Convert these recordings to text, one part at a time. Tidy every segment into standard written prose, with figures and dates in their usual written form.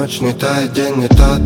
Ночь не та, день не тот.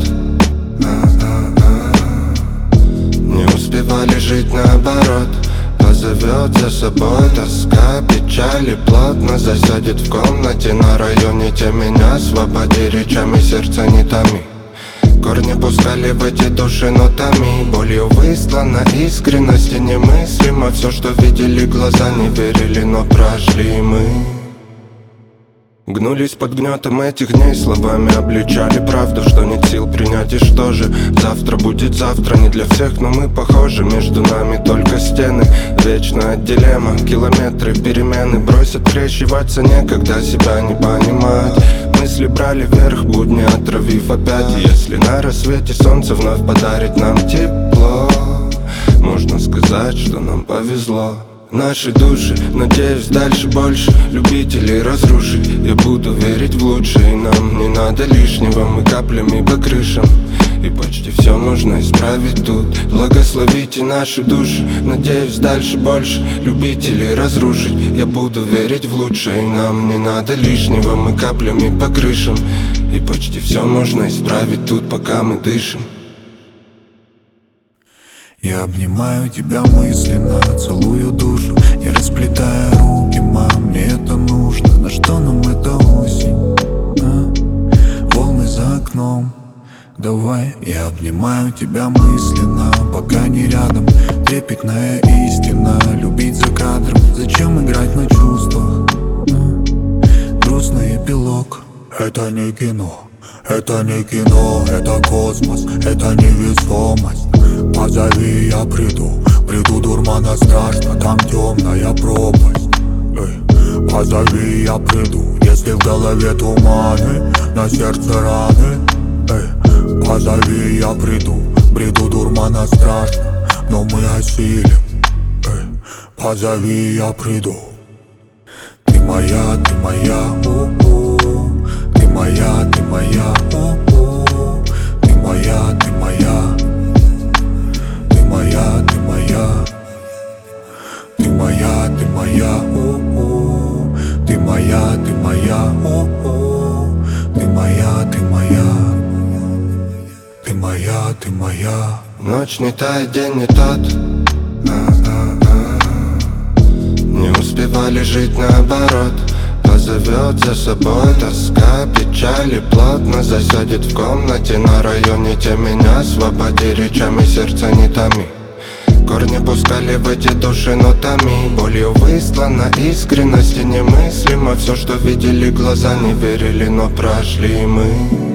Не успевали жить наоборот. Позовет за собой тоска, печали плотно засядет в комнате на районе. Те меня освободи, речами сердца не томи. Корни пускали в эти души нотами. Болью выслана искренности немыслимо. Все, что видели глаза, не верили, но прошли мы. Гнулись под гнетом этих дней, словами обличали правду, что нет сил принять. И что же, завтра будет завтра, не для всех, но мы похожи. Между нами только стены, вечная дилемма. Километры, перемены, бросят крещиваться некогда, себя не понимать. Мысли брали вверх, будни отравив опять. И если на рассвете солнце вновь подарит нам тепло, можно сказать, что нам повезло. Наши души, надеюсь, дальше больше любителей разрушить. Я буду верить в лучшее, и нам не надо лишнего. Мы каплями по крышам, и почти все можно исправить тут. Благословите наши души, надеюсь, дальше больше любителей разрушить. Я буду верить в лучшее, и нам не надо лишнего. Мы каплями по крышам, и почти все можно исправить тут, пока мы дышим. Я обнимаю тебя мысленно, целую душу, не расплетая руки, мам, мне это нужно. На что нам эта осень, волны за окном. Давай, я обнимаю тебя мысленно, пока не рядом. Трепетная истина, любить за кадром. Зачем играть на чувствах? Грустный эпилог. Это не кино, это не кино, это космос, это невесомость. Позови, я приду, приду, дурмана страшно, там темная пропасть. Позови, я приду, если в голове туманы, на сердце раны. Позови, я приду, бреду дурмана страшно, но мы осилим. Позови, я приду. Ты моя, у-у. Ты моя, у-у. Ты моя, ты моя. Ты моя, ты моя. Ты моя, ты моя, у-у. Ты моя, ты моя, у-у. Ты моя, ты моя. Ты моя, ты моя. Ночь не та, день не тот. Не успевали жить наоборот. Позовет за собой тоска, печали плотно засядет в комнате на районе. Те меня освободи, речами сердца не томи. Корни пускали в эти души нотами. Болью выслана искренности немыслимо. Все, что видели глаза, не верили, но прошли мы.